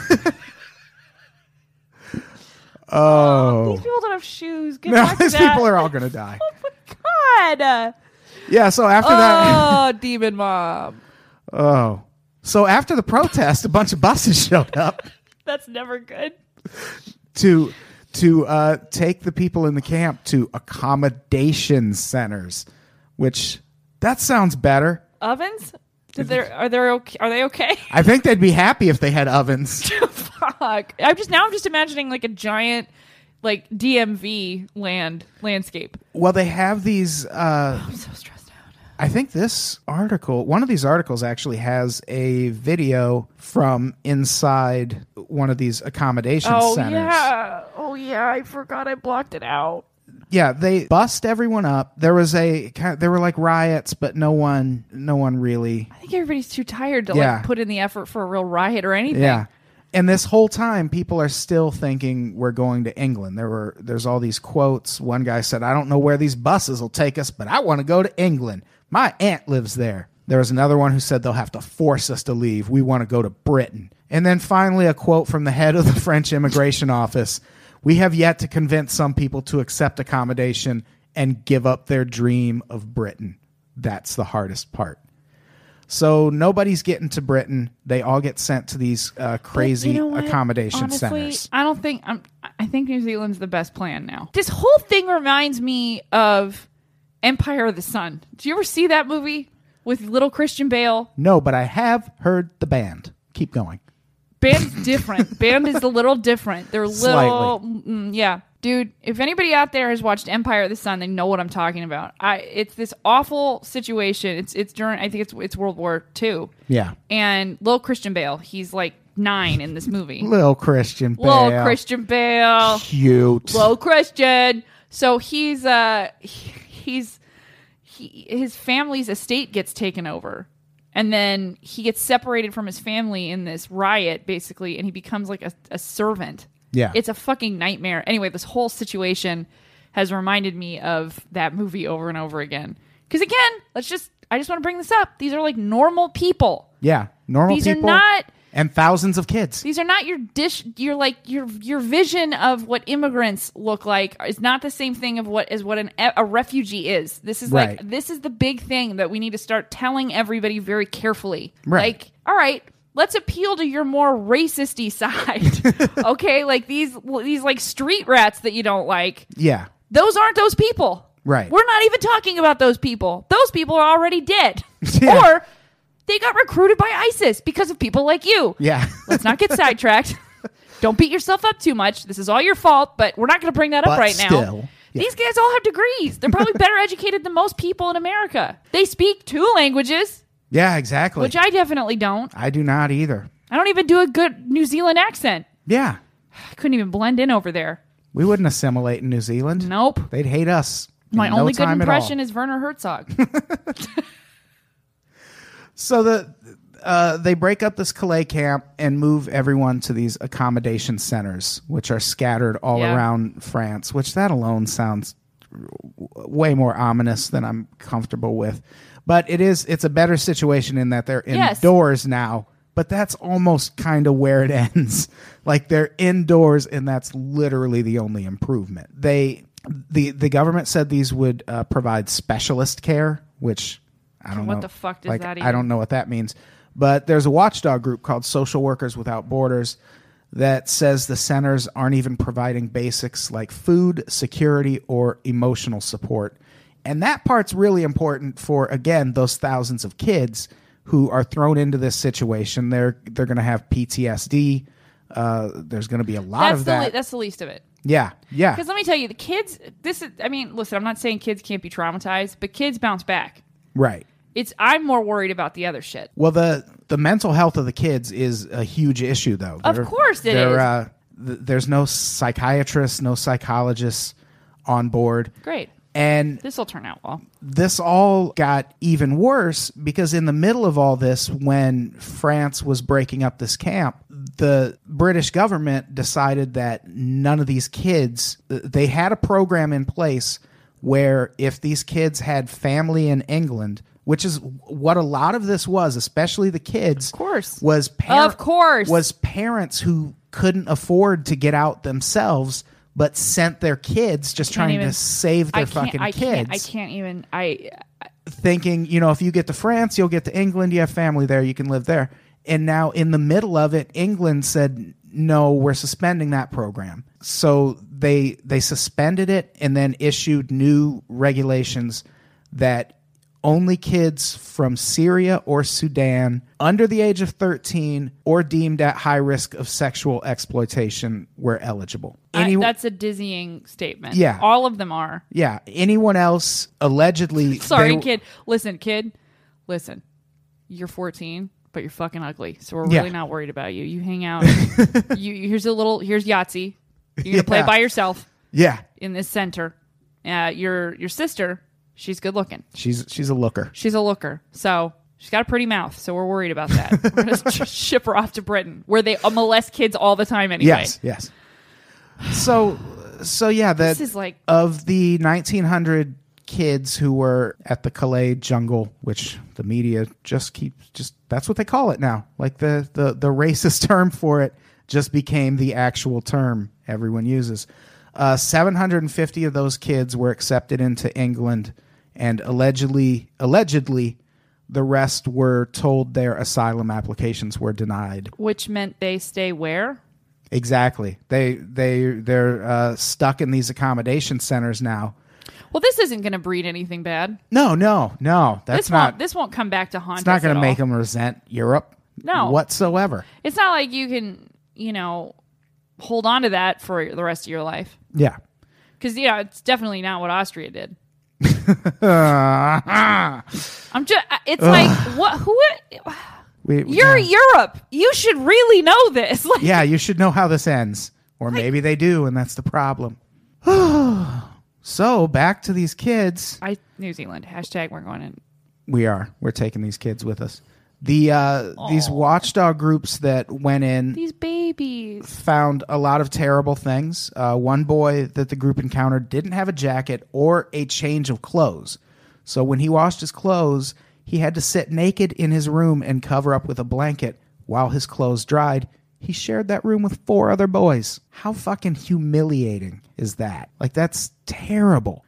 Oh. These people don't have shoes. Get No, back to these that. people are all going to die. Oh, my God. Yeah, so after that. Oh, Demon Mom. Oh. So after the protest, a bunch of buses showed up That's never good. to take the people in the camp to accommodation centers, which that sounds better. Ovens? Are they okay? I think they'd be happy if they had ovens. Fuck. I'm just imagining like a giant like DMV landscape. Well, they have these I'm so stressed out. I think one of these articles actually has a video from inside one of these accommodation centers. Oh yeah, I forgot I blocked it out. Yeah, they bust everyone up. There were like riots, but no one really. I think everybody's too tired to like put in the effort for a real riot or anything. Yeah. And this whole time, people are still thinking we're going to England. There's all these quotes. One guy said, "I don't know where these buses will take us, but I want to go to England. My aunt lives there." There was another one who said, "They'll have to force us to leave. We want to go to Britain." And then finally, a quote from the head of the French immigration office: "We have yet to convince some people to accept accommodation and give up their dream of Britain. That's the hardest part." So nobody's getting to Britain. They all get sent to these crazy accommodation centers. I think New Zealand's the best plan now. This whole thing reminds me of Empire of the Sun. Did you ever see that movie with little Christian Bale? No, but I have heard the band. Keep going. Band's different. Band is a little different. They're little, yeah. Dude, if anybody out there has watched Empire of the Sun, they know what I'm talking about. It's this awful situation. It's during, I think it's World War II. Yeah. And little Christian Bale, he's like 9 in this movie. Little Christian Bale. Little Christian Bale. Cute. Little Christian. So his family's estate gets taken over. And then he gets separated from his family in this riot, basically, and he becomes like a servant. Yeah. It's a fucking nightmare. Anyway, this whole situation has reminded me of that movie over and over again. Because again, I just want to bring this up. These are like normal people. Yeah. Normal These people. Are not... And thousands of kids. These are not your vision of what immigrants look like is not the same thing of what a refugee is. This is right. This is the big thing that we need to start telling everybody very carefully. Right. Like, all right, let's appeal to your more racist-y side. Okay? Like these like street rats that you don't like. Yeah. Those aren't those people. Right. We're not even talking about those people. Those people are already dead. Yeah. Or they got recruited by ISIS because of people like you. Yeah. Let's not get sidetracked. Don't beat yourself up too much. This is all your fault, but we're not going to bring that up right now. Yeah. These guys all have degrees. They're probably better educated than most people in America. They speak 2 languages. Yeah, exactly. Which I definitely don't. I do not either. I don't even do a good New Zealand accent. Yeah. I couldn't even blend in over there. We wouldn't assimilate in New Zealand. Nope. They'd hate us. My only good impression is Werner Herzog. So they break up this Calais camp and move everyone to these accommodation centers, which are scattered all around France, which that alone sounds way more ominous than I'm comfortable with. But it's a better situation in that they're indoors now, but that's almost kind of where it ends. Like they're indoors, and that's literally the only improvement. The government said these would provide specialist care, which I don't know. What the fuck does that even? I don't know what that means. But there's a watchdog group called Social Workers Without Borders that says the centers aren't even providing basics like food, security, or emotional support. And that part's really important for, again, those thousands of kids who are thrown into this situation. They're going to have PTSD. There's going to be a lot of that. That's the least of it. Yeah, yeah. Because let me tell you, the kids, listen, I'm not saying kids can't be traumatized, but kids bounce back. Right. I'm more worried about the other shit. Well, the mental health of the kids is a huge issue, though. Of course it is. There's no psychiatrists, no psychologists on board. Great. And this will turn out well. This all got even worse because in the middle of all this, when France was breaking up this camp, the British government decided that none of these kids, they had a program in place where if these kids had family in England, which is what a lot of this was, especially the kids, of course, was parents who couldn't afford to get out themselves, but sent their kids just trying to save their fucking kids. I can't even. Thinking, if you get to France, you'll get to England. You have family there. You can live there. And now in the middle of it, England said, no, we're suspending that program. So they suspended it and then issued new regulations that only kids from Syria or Sudan under the age of 13 or deemed at high risk of sexual exploitation were eligible. That's a dizzying statement. Yeah. All of them are. Yeah. Anyone else allegedly... Sorry, kid. Listen. You're 14, but you're fucking ugly. So we're really not worried about you. You hang out. Here's Yahtzee. You're going to play it by yourself. Yeah. In this center. Your sister... She's good looking. She's a looker. She's a looker. So she's got a pretty mouth. So we're worried about that. We're going to ship her off to Britain, where they molest kids all the time anyway. Yes. So yeah, this is like of the 1,900 kids who were at the Calais jungle, which the media just that's what they call it now. Like the racist term for it just became the actual term everyone uses. 750 of those kids were accepted into England, and allegedly, the rest were told their asylum applications were denied. Which meant they stay where? Exactly. They're stuck in these accommodation centers now. Well, this isn't going to breed anything bad. No. This won't come back to haunt us. It's not going to make them resent Europe. No, whatsoever. It's not like you can, hold on to that for the rest of your life. Yeah. Because, it's definitely not what Austria did. It's like, what? You're Europe. You should really know this. Yeah, you should know how this ends. Or maybe they do, and that's the problem. So, back to these kids. New Zealand. # we're going in. We're taking these kids with us. These watchdog groups that went in, these babies, found a lot of terrible things. One boy that the group encountered didn't have a jacket or a change of clothes. So when he washed his clothes, he had to sit naked in his room and cover up with a blanket while his clothes dried. He shared that room with 4 other boys. How fucking humiliating is that? Like, that's terrible.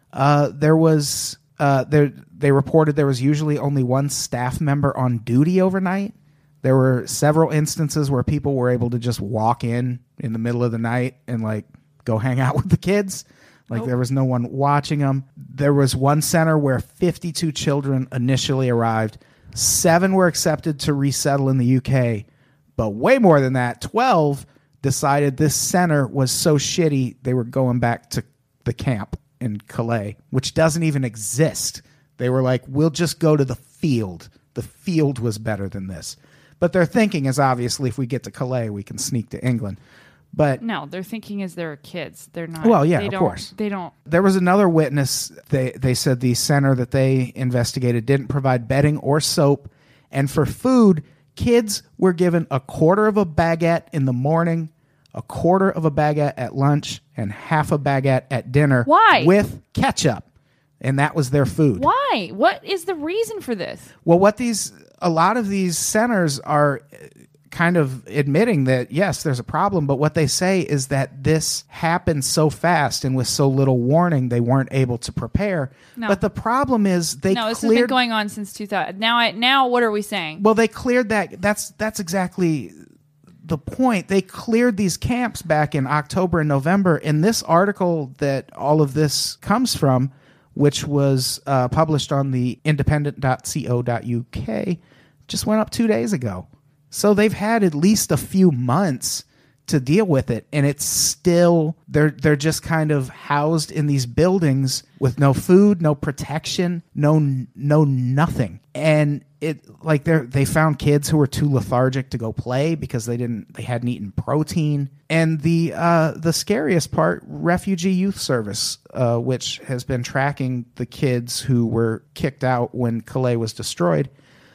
They reported there was usually only one staff member on duty overnight. There were several instances where people were able to just walk in the middle of the night and go hang out with the kids. There was no one watching them. There was one center where 52 children initially arrived. 7 were accepted to resettle in the UK, but way more than that, 12 decided this center was so shitty they were going back to the camp in Calais, which doesn't even exist. They were like, we'll just go to the field. The field was better than this. But their thinking is obviously if we get to Calais, we can sneak to England. But no, their thinking is they're kids. They're not. Well, yeah, of course. They don't. There was another witness. They said the center that they investigated didn't provide bedding or soap. And for food, kids were given a quarter of a baguette in the morning, a quarter of a baguette at lunch, and half a baguette at dinner. Why? With ketchup. And that was their food. Why? What is the reason for this? Well, a lot of these centers are kind of admitting that, yes, there's a problem, but what they say is that this happened so fast and with so little warning, they weren't able to prepare. No. But the problem is this has been going on since 2000. Now what are we saying? Well, they cleared that. That's exactly the point. They cleared these camps back in October and November. In this article that all of this comes from, which was published on the independent.co.uk, just went up 2 days ago. So they've had at least a few months to deal with it, and it's still they're just kind of housed in these buildings with no food, no protection, no nothing. And it like they found kids who were too lethargic to go play because they hadn't eaten protein. And the scariest part, Refugee Youth Service, which has been tracking the kids who were kicked out when Calais was destroyed.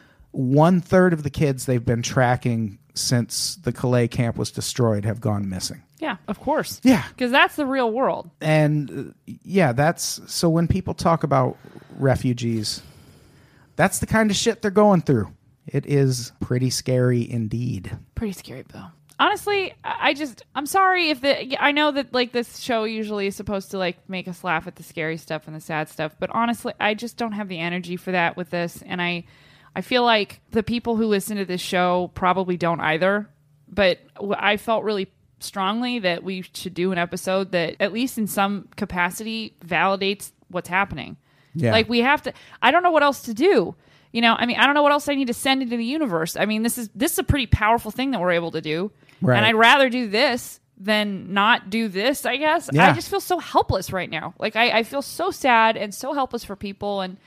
1/3 of the kids they've been tracking since the Calais camp was destroyed have gone missing. Yeah, of course. Yeah. Because that's the real world. And that's so when people talk about refugees, that's the kind of shit they're going through. It is pretty scary indeed. Pretty scary, Bill. Honestly, I'm sorry I know that like this show usually is supposed to like make us laugh at the scary stuff and the sad stuff, but honestly, I just don't have the energy for that with this, and I feel like the people who listen to this show probably don't either, but I felt really strongly that we should do an episode that at least in some capacity validates what's happening. Yeah. Like we have to, I don't know what else to do. I don't know what else I need to send into the universe. I mean, this is a pretty powerful thing that we're able to do. Right. And I'd rather do this than not do this, I guess. Yeah. I just feel so helpless right now. Like I feel so sad and so helpless for people. And,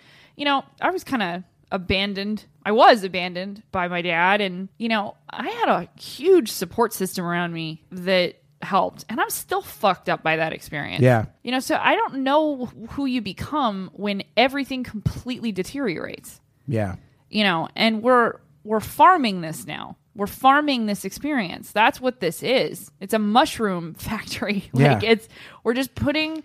I was kind of abandoned. I was abandoned by my dad, and I had a huge support system around me that helped, and I'm still fucked up by that experience. Yeah. So I don't know who you become when everything completely deteriorates. Yeah. And we're farming this now. We're farming this experience. That's what this is. It's a mushroom factory. We're just putting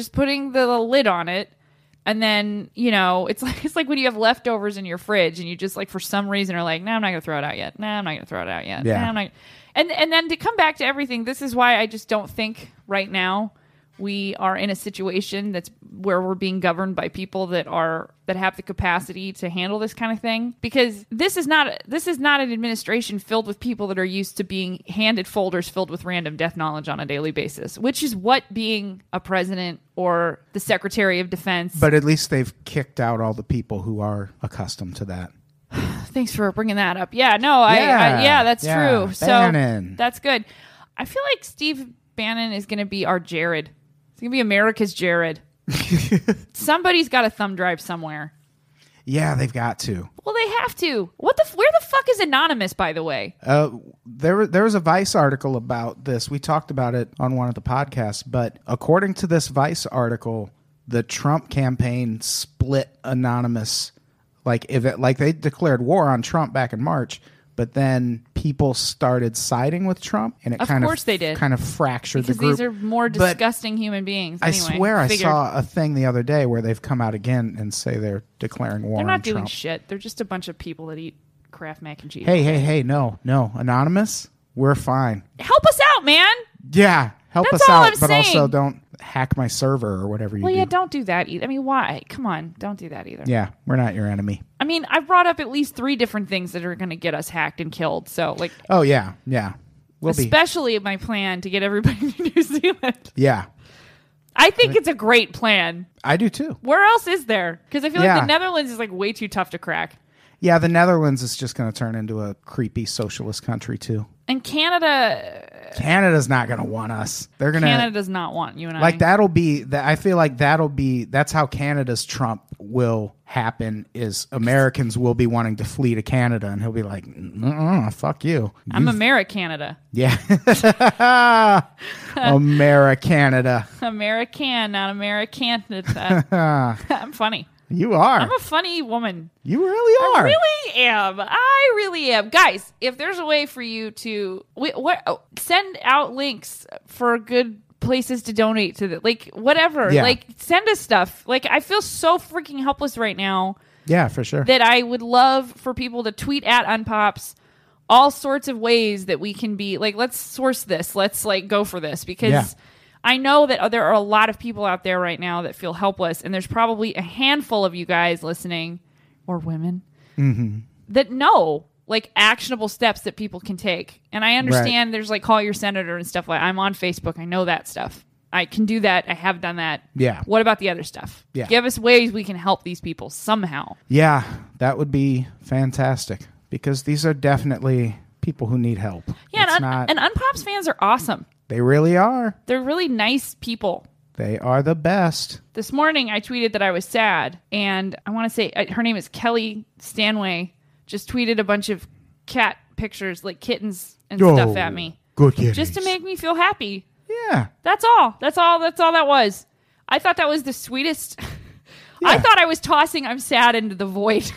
the lid on it. And then, it's like when you have leftovers in your fridge and you just like for some reason are like, no, I'm not going to throw it out yet. No, I'm not going to throw it out yet. Yeah. Nah, I'm not. And then to come back to everything, this is why I just don't think right now we are in a situation that's where we're being governed by people that have the capacity to handle this kind of thing. Because this is not an administration filled with people that are used to being handed folders filled with random death knowledge on a daily basis, which is what being a president or the Secretary of Defense. But at least they've kicked out all the people who are accustomed to that. Thanks for bringing that up. Yeah, no, that's true. Bannon. So that's good. I feel like Steve Bannon is going to be our Jared. It's going to be America's Jared. Somebody's got a thumb drive somewhere. Yeah, they've got to. Well, they have to. Where the fuck is Anonymous, by the way? There was a Vice article about this. We talked about it on one of the podcasts, but according to this Vice article, the Trump campaign split Anonymous. Like they declared war on Trump back in March, but then people started siding with Trump, and it kind of fractured because the group. These are more disgusting human beings. Anyway, I swear I saw a thing the other day where they've come out again and say they're declaring war on Trump. They're not doing shit. They're just a bunch of people that eat Kraft mac and cheese. Hey, no. Anonymous, we're fine. Help us out, man. Yeah, help That's us all out, I'm but saying. also don't hack my server or whatever you do. Well, yeah, don't do that either. I mean, why? Come on, don't do that either. Yeah, we're not your enemy. I mean, I've brought up at least 3 different things that are going to get us hacked and killed. So, like, oh yeah, especially my plan to get everybody to New Zealand. Yeah, I think it's a great plan. I do too. Where else is there? Because I feel like the Netherlands is like way too tough to crack. Yeah, the Netherlands is just going to turn into a creepy socialist country too. And Canada's not going to want us. Canada does not want you and I. Like I feel like that's how Canada's Trump will happen. Is Americans will be wanting to flee to Canada, and he'll be like, "Fuck you." I'm Americanada. Yeah, Americanada. American, not Americanada. I'm funny. You are. I'm a funny woman. You really are. I really am. Guys, if there's a way for you to send out links for good places to donate to whatever. Yeah. Like, send us stuff. Like, I feel so freaking helpless right now. Yeah, for sure. That I would love for people to tweet at Unpops all sorts of ways that we can be like, let's source this. Let's go for this, because I know that there are a lot of people out there right now that feel helpless, and there's probably a handful of you guys listening, or women, that know actionable steps that people can take. And I understand there's call your senator and stuff I'm on Facebook. I know that stuff. I can do that. I have done that. Yeah. What about the other stuff? Yeah. Give us ways we can help these people somehow. Yeah, that would be fantastic, because these are definitely people who need help. Yeah, It's and Unpops fans are awesome. They really are. They're really nice people. They are the best. This morning, I tweeted that I was sad, and I want to say her name is Kelly Stanway. Just tweeted a bunch of cat pictures, like kittens and stuff, at me, Good kitties. just to make me feel happy. Yeah. That's all. That's all that was. I thought that was the sweetest. I thought I was tossing "I'm sad" into the void,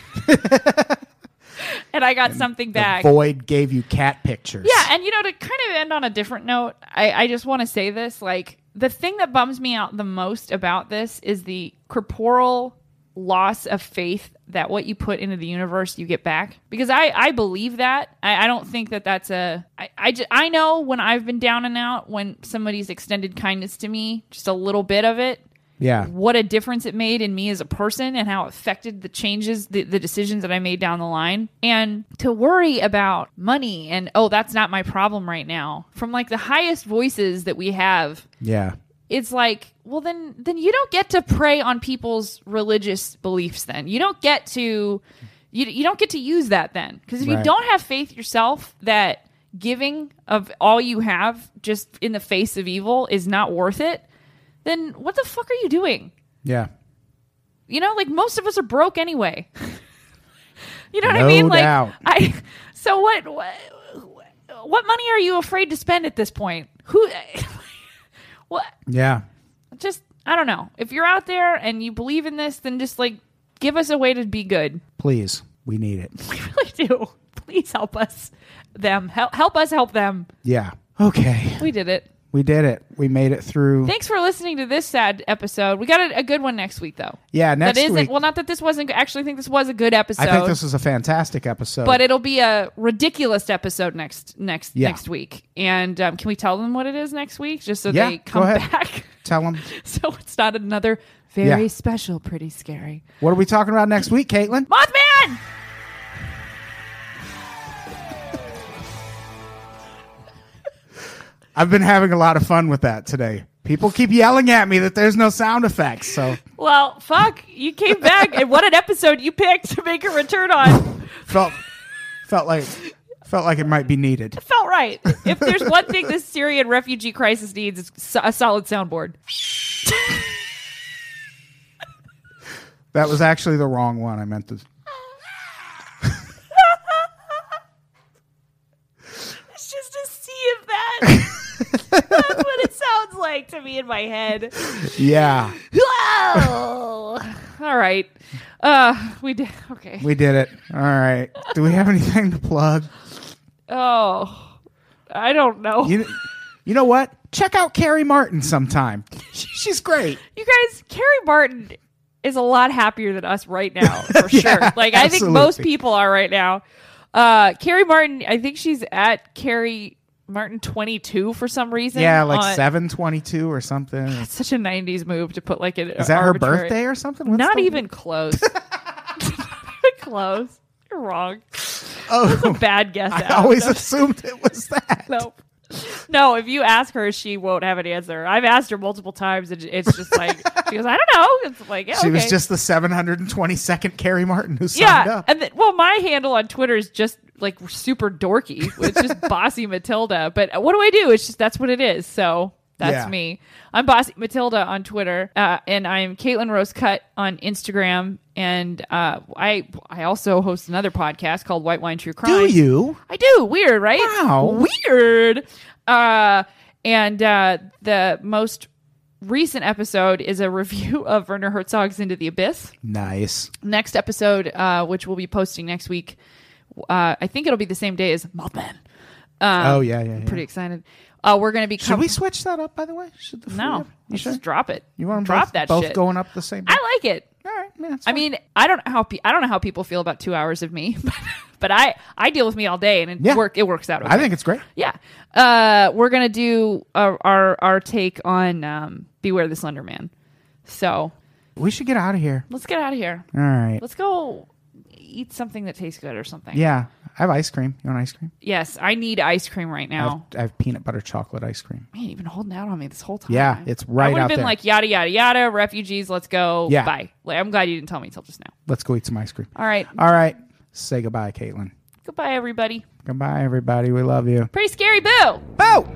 and I got something back. The void gave you cat pictures. Yeah, and to kind of end on a different note, I just want to say this, like, the thing that bums me out the most about this is the corporal loss of faith that what you put into the universe you get back, because I believe that. I don't think that that's I know when I've been down and out, when somebody's extended kindness to me, just a little bit of it, Yeah. what a difference it made in me as a person and how it affected the changes, the decisions that I made down the line. And to worry about money and, oh, that's not my problem right now, from like the highest voices that we have, Yeah. it's like, well, then you don't get to prey on people's religious beliefs. Then you don't get to you don't get to use that then, because if you Right. don't have faith yourself that giving of all you have just in the face of evil is not worth it, then what the fuck are you doing? Yeah. Like, most of us are broke anyway. You know what No I mean? Like, doubt. So what money are you afraid to spend at this point? What? Yeah. Just, I don't know. If you're out there and you believe in this, then just like give us a way to be good. Please. We need it. We really do. Please help us. Help us help them. Yeah. Okay. We did it. We did it. We made it through. Thanks for listening to this sad episode. We got a good one next week, though. Yeah, next that isn't, week. Well, not that this wasn't. Actually, I think this was a good episode. I think this is a fantastic episode. But it'll be a ridiculous episode next Yeah. week. And can we tell them what it is next week, just so Yeah, they go come ahead. back? Tell them. So it's not another very Yeah. special, pretty scary What are we talking about next week, Caitlin? Mothman. I've been having a lot of fun with that today. People keep yelling at me that there's no sound effects. So Well, fuck, you came back, and what an episode you picked to make a return on. felt like it might be needed. Felt right. If there's one thing this Syrian refugee crisis needs, it's a solid soundboard. That was actually the wrong one. I meant to. It's just a sea of that. That's what it sounds like to me in my head. Yeah, Whoa! All right. We did. Okay. we did it. All right. Do we have anything to plug? Oh, I don't know. You know what? Check out Carrie Martin sometime. She's great. You guys, Carrie Martin is a lot happier than us right now, for sure. Like, I think absolutely. most people are right now. Carrie Martin, I think she's at Carrie Martin 22 for some reason. Yeah, like on- 722 or something. It's such a 90s move to put like an Is that arbitrary- her birthday or something? What's Not the- even close. Not even close. You're wrong. Oh, Bad guess. I Adam. always No. assumed it was that. Nope. No, if you ask her, she won't have an answer. I've asked her multiple times, and it's just like, she goes, I don't know. It's like, yeah, She was okay. just the 722nd Carrie Martin who signed Yeah, up. and my handle on Twitter is just like super dorky. It's just Bossy Matilda. But what do I do? It's just that's what it is. So that's Yeah. me. I'm Bossy Matilda on Twitter, and I'm Caitlin Rose Cut on Instagram. And I also host another podcast called White Wine True Crime. Do you? I do. Weird, right? Wow. Weird. And the most recent episode is a review of Werner Herzog's Into the Abyss. Nice. Next episode, which we'll be posting next week, I think it'll be the same day as Mothman. Oh, yeah. Pretty excited. We're going to be... Should we switch that up, by the way? Should the No. you You sure? just drop it. You want them drop both, that both shit. going up the same? I like it. All right, man. it's I fine. mean, I don't know how people feel about 2 hours of me, but I deal with me all day, and it Yeah. works out. Okay. I think it's great. Yeah. We're gonna do our take on Beware the Slender Man. So We should get out of here. let's get out of here. All right. Let's go eat something that tastes good or something. Yeah, I have ice cream. You want ice cream? Yes, I need ice cream right now. I have peanut butter chocolate ice cream. Man, you've been holding out on me this whole time. Yeah, it's right I would have out been there. like yada yada yada. Refugees, let's go. Yeah. Bye. Like, I'm glad you didn't tell me till just now. Let's go eat some ice cream. All right. All right. Say goodbye, Caitlin. Goodbye, everybody. Goodbye, everybody. We love you. Pretty scary, boo! Boo!